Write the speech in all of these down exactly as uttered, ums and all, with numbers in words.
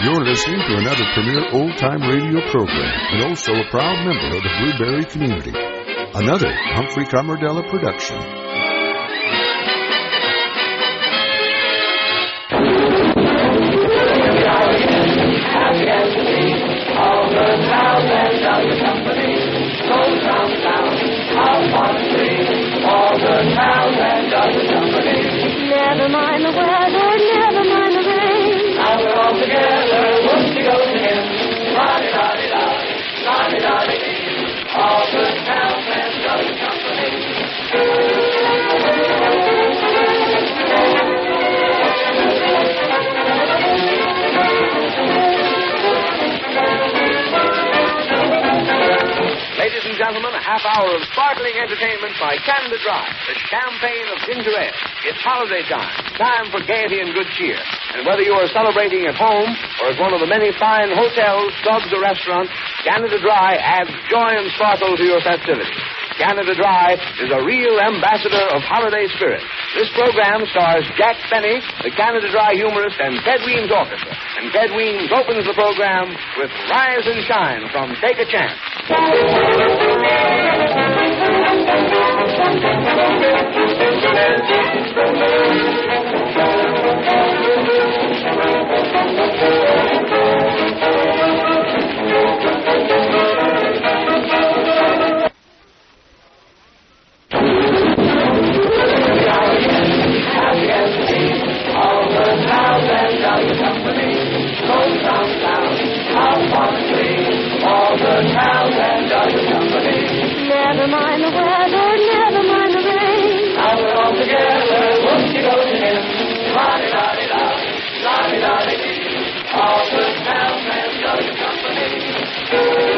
You're listening to another premier old-time radio program and also a proud member of the Blueberry community. Another Humphrey Camardella production. All the towns and other companies goes round town, out on the street. All the towns and other companies. Never mind the weather, never mind the rain. Now we're all together, whoop to go to him. La-di-da-di-da, la-di-da-di-dee. All the towns and other companies. Ladies and gentlemen, a half hour of sparkling entertainment by Canada Dry, the champagne of ginger ale. It's holiday time, time for gaiety and good cheer. And whether you are celebrating at home or at one of the many fine hotels, clubs, or restaurants, Canada Dry adds joy and sparkle to your festivities. Canada Dry is a real ambassador of holiday spirit. This program stars Jack Benny, the Canada Dry humorist, and Ted Weems Orchestra. And Ted Weems opens the program with Rise and Shine from Take a Chance. All the towns and other companies goes round town, out on the street. All the towns and other companies. Never mind the weather, never mind the rain. Now we're all together, whoop to go to him. La-di-da-di-da, la-di-da-di-dee. All the towns and other companies.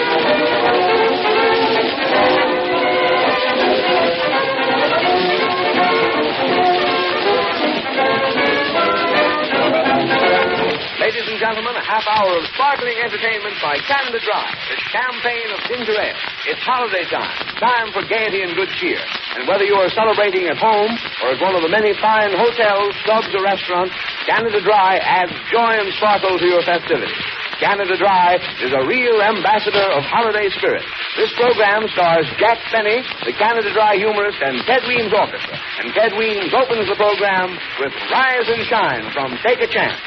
Ladies and gentlemen, a half hour of sparkling entertainment by Canada Dry, the champagne of ginger ale. It's holiday time, time for gaiety and good cheer. And whether you are celebrating at home or at one of the many fine hotels, clubs, or restaurants, Canada Dry adds joy and sparkle to your festivities. Canada Dry is a real ambassador of holiday spirit. This program stars Jack Benny, the Canada Dry humorist, and Ted Weems Orchestra. And Ted Weems opens the program with Rise and Shine from Take a Chance.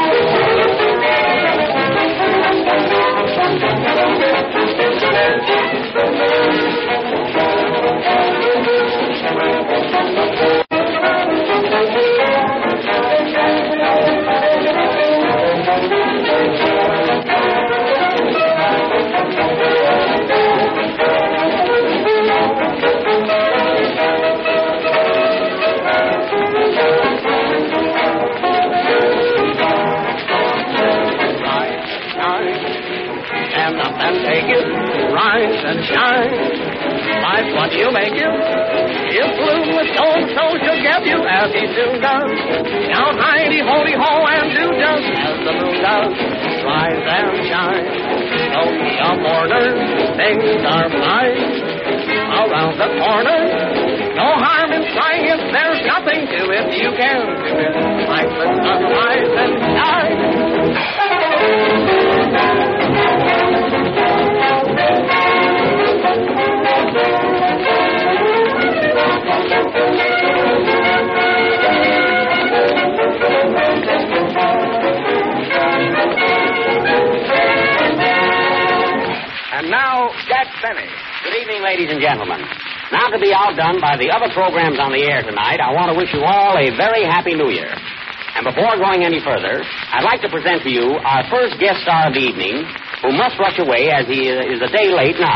Take it, rise and shine. Life's what you make it. If bloom with stone, so she'll get you as he soon does. Down high, holy ho, and do just as the moon does. Rise and shine. Don't be a mourner, things are fine. Around the corner, no harm in trying it. There's nothing to it you can do it. Like the sun, rise and shine. And now, Jack Benny. Good evening, ladies and gentlemen. Now, to be outdone by the other programs on the air tonight, I want to wish you all a very happy New Year. And before going any further, I'd like to present to you our first guest star of the evening, who must rush away as he is a day late now.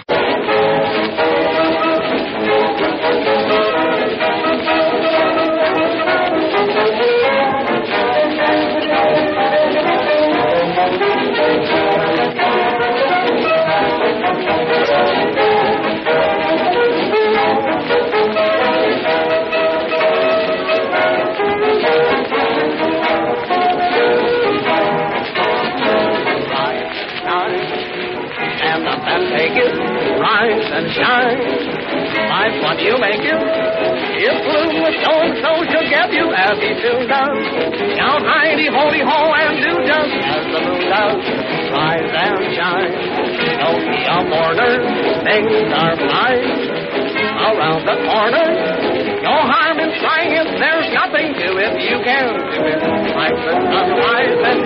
Rise and shine. Life's what you make it. If bloom with stone, so she'll get you as he soon does. Count hidey-hody ho and do just as the moon does. Rise and shine. Don't be a mourner. Things are fine around the corner. No harm in trying it. There's nothing to it. You can do it. Like the sunrise and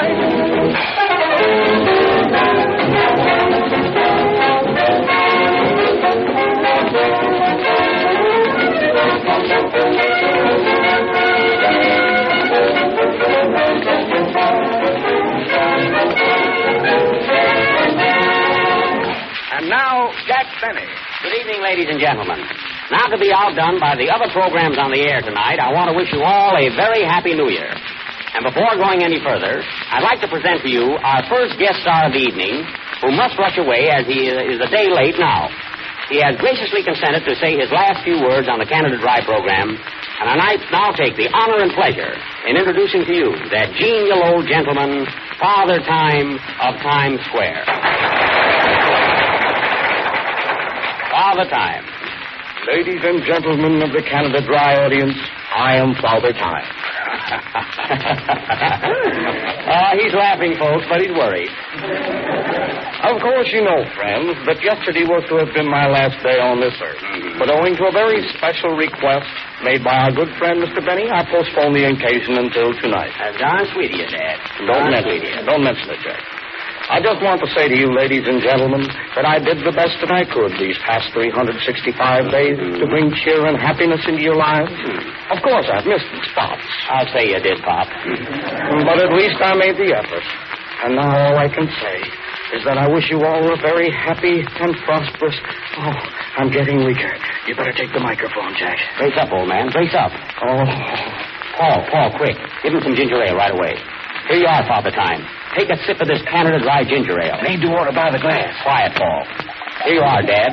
And now, Jack Benny. Good evening, ladies and gentlemen. Now to be outdone by the other programs on the air tonight, I want to wish you all a very happy New Year. And before going any further, I'd like to present to you our first guest star of the evening, who must rush away as he is a day late now. He has graciously consented to say his last few words on the Canada Dry program, and I now take the honor and pleasure in introducing to you that genial old gentleman, Father Time of Times Square. Father Time. Ladies and gentlemen of the Canada Dry audience, I am Father Time. uh, he's laughing, folks, but he's worried. Of course, you know, friends, that yesterday was to have been my last day on this earth. Mm-hmm. But owing to a very special request made by our good friend, Mister Benny, I postponed the occasion until tonight. That's darn sweet of you, Dad. Don't mention it. Don't mention it, Jack. I just want to say to you, ladies and gentlemen, that I did the best that I could these past three hundred sixty-five days to bring cheer and happiness into your lives. Of course, I've missed the spots. I'll say you did, Pop. But at least I made the effort. And now all I can say is that I wish you all a very happy and prosperous... Oh, I'm getting weaker. You better take the microphone, Jack. Brace up, old man. Brace up. Oh. Paul, Paul, quick. Give him some ginger ale right away. Here you are, Father Time. Take a sip of this Canada Dry ginger ale. Made to order by the glass. Quiet, Paul. Here you are, Dad.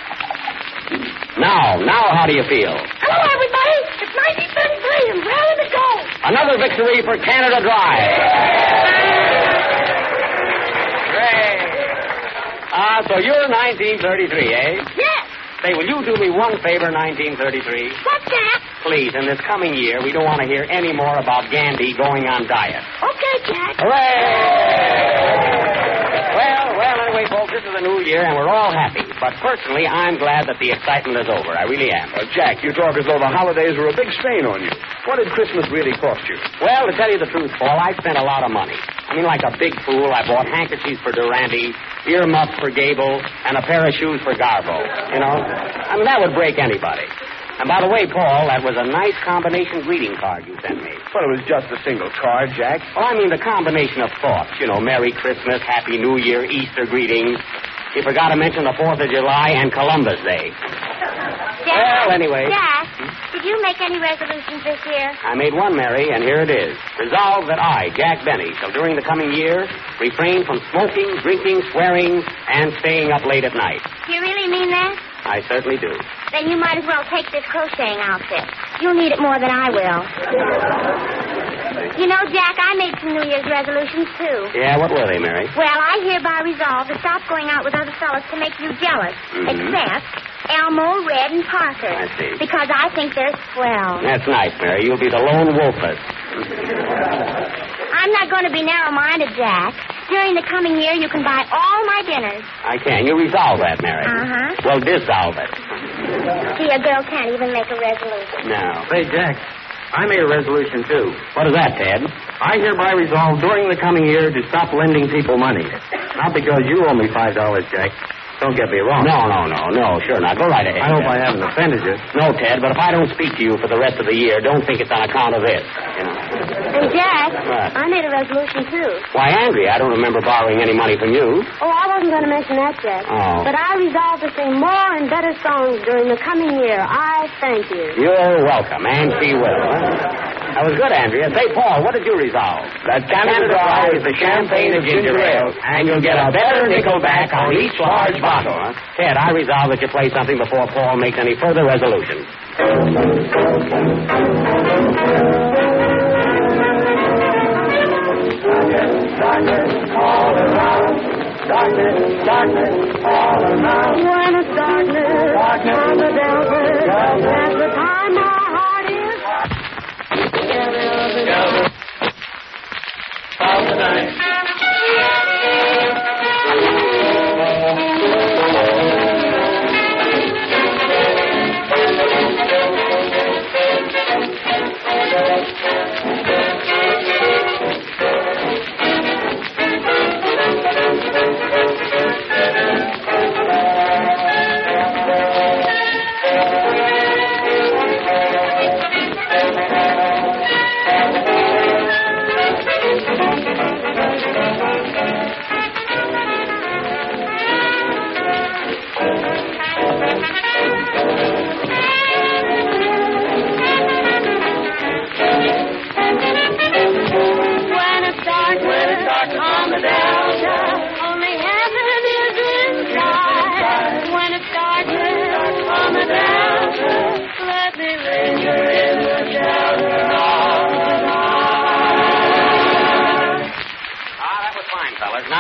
Now, now, how do you feel? Hello, everybody. It's nineteen thirty-three and raring to go. Another victory for Canada Dry. Great. Ah, so you're nineteen thirty-three, eh? Yes. Say, will you do me one favor, nineteen thirty-three? What's that? Please, in this coming year, we don't want to hear any more about Gandhi going on diet. Okay, Jack. Hooray! Well, well, anyway, folks, this is a new year, and we're all happy. But personally, I'm glad that the excitement is over. I really am. Uh, Jack, you talk as though the holidays were a big strain on you. What did Christmas really cost you? Well, to tell you the truth, Paul, I spent a lot of money. I mean, like a big fool, I bought handkerchiefs for Durante, earmuffs for Gable, and a pair of shoes for Garbo. You know? I mean, that would break anybody. And by the way, Paul, that was a nice combination greeting card you sent me. Well, it was just a single card, Jack. Well, I mean the combination of thoughts. You know, Merry Christmas, Happy New Year, Easter greetings. You forgot to mention the fourth of July and Columbus Day. Jack, well, anyway. Jack, did you make any resolutions this year? I made one, Mary, and here it is. Resolve that I, Jack Benny, shall during the coming year refrain from smoking, drinking, swearing, and staying up late at night. Do you really mean that? I certainly do. Then you might as well take this crocheting outfit. You'll need it more than I will. You know, Jack, I made some New Year's resolutions, too. Yeah, what were they, Mary? Well, I hereby resolve to stop going out with other fellas to make you jealous. Mm-hmm. Except Elmo, Red, and Parker. I see. Because I think they're swell. That's nice, Mary. You'll be the lone wolfess. I'm not going to be narrow-minded, Jack. During the coming year, you can buy all my dinners. I can. You resolve that, Mary. Uh-huh. Well, dissolve it. See, a girl can't even make a resolution. No. Say, Jack, I made a resolution, too. What is that, Ted? I hereby resolve during the coming year to stop lending people money. Not because you owe me five dollars, Jack. Don't get me wrong. No, no, no, no. Sure not. Go right ahead. I hope Ted. I haven't offended you. No, Ted, but if I don't speak to you for the rest of the year, don't think it's on account of this. You know. And, Jack, What? I made a resolution, too. Why, Andrea, I don't remember borrowing any money from you. Oh, I wasn't going to mention that, Jack. Oh. But I resolved to sing more and better songs during the coming year. I thank you. You're welcome, and she will. Huh? That was good, Andrea. Say, Paul, what did you resolve? That Canada Dry is the champagne of ginger ale, and you'll get a better nickel back on each large bottle. Huh? Ted, I resolve that you play something before Paul makes any further resolutions. Darkness all around. Darkness, darkness all around. When it's darkness, Darkness. on the delta, Delta. that's the time my heart is.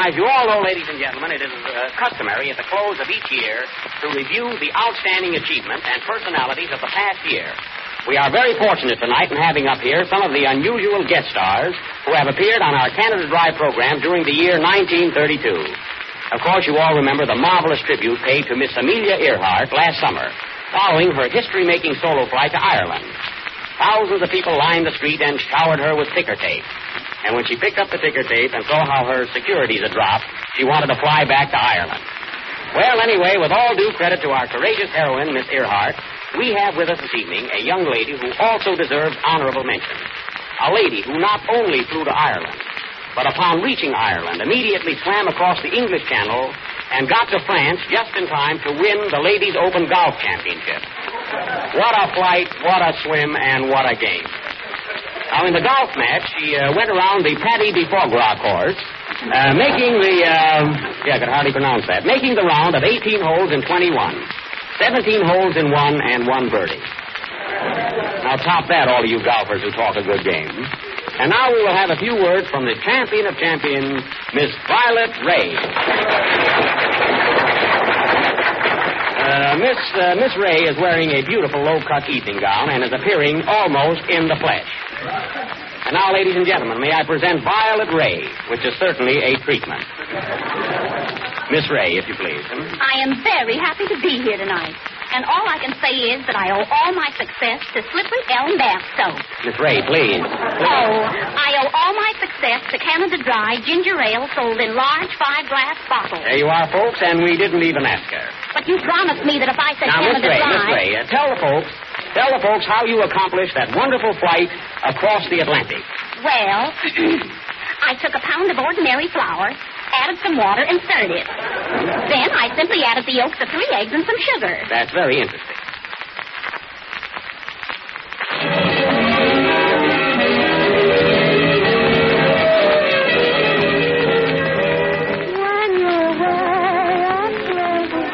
as you all know, ladies and gentlemen, it is uh, customary at the close of each year to review the outstanding achievements and personalities of the past year. We are very fortunate tonight in having up here some of the unusual guest stars who have appeared on our Canada Drive program during the year nineteen thirty-two. Of course, you all remember the marvelous tribute paid to Miss Amelia Earhart last summer, following her history-making solo flight to Ireland. Thousands of people lined the street and showered her with ticker tape. And when she picked up the ticker tape and saw how her securities had dropped, she wanted to fly back to Ireland. Well, anyway, with all due credit to our courageous heroine, Miss Earhart, we have with us this evening a young lady who also deserves honorable mention. A lady who not only flew to Ireland, but upon reaching Ireland, immediately swam across the English Channel and got to France just in time to win the Ladies' Open Golf Championship. What a flight, what a swim, and what a game. Now, in the golf match, she uh, went around the Paddy de Foie Gras course, uh, making the, uh, yeah, I could hardly pronounce that, making the round of eighteen holes in twenty-one. seventeen holes in one and one birdie. Now, top that, all of you golfers who talk a good game. And now we will have a few words from the champion of champions, Miss Violet Ray. Uh, Miss uh, Miss Ray is wearing a beautiful low-cut evening gown and is appearing almost in the flesh. And now, ladies and gentlemen, may I present Violet Ray, which is certainly a treatment. Miss Ray, if you please. I am very happy to be here tonight. And all I can say is that I owe all my success to Slippery Elm Bath Soap. Miss Ray, please. Oh, I owe all my success to Canada Dry ginger ale sold in large five-glass bottles. There you are, folks, and we didn't even ask her. But you promised me that if I said now, Canada Miss Ray, Dry... Miss Ray, uh, tell the folks, tell the folks how you accomplished that wonderful flight across the Atlantic. Well, I took a pound of ordinary flour, added some water, and stirred it. Then I simply added the yolks of three eggs and some sugar. That's very interesting. When you're away, I play the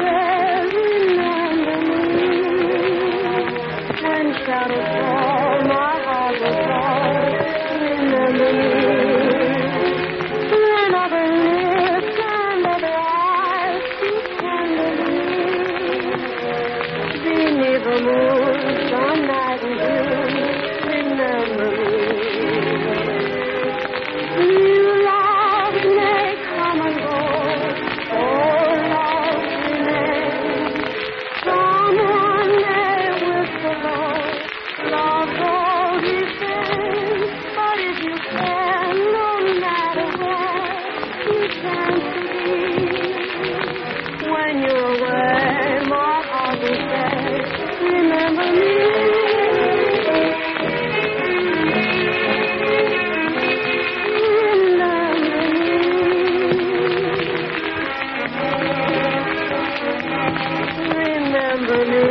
remember me. When shadows fall, my heart will fall. Remember me. When other lips and other eyes speak tenderly. Beneath the moon, some night in June, remember me. You loves may come and go, oh, love remains. Someone may whisper low, love goes the same. But if you can, no matter where you chance to be, when you're away, my heart will say, remember me. Remember me.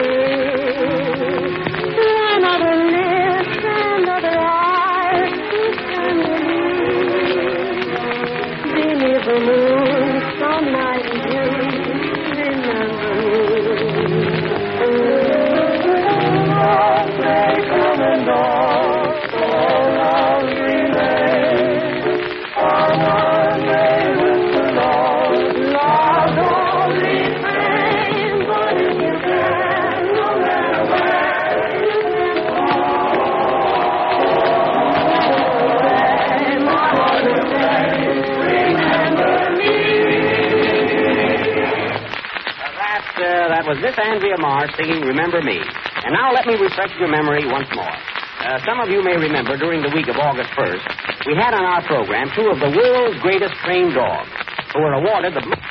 When other lips and other eyes speak tenderly. Beneath the moon, some night in June, remember me. Love may come and go, so love remains. Someone may whisper low, love don't remain. But if you can, no matter where you can go, my heart will say, remember me. That, uh, that was Miss Andrea Marr singing Remember Me. And now let me refresh your memory once more. Uh, some of you may remember during the week of August first, we had on our program two of the world's greatest trained dogs who were awarded the...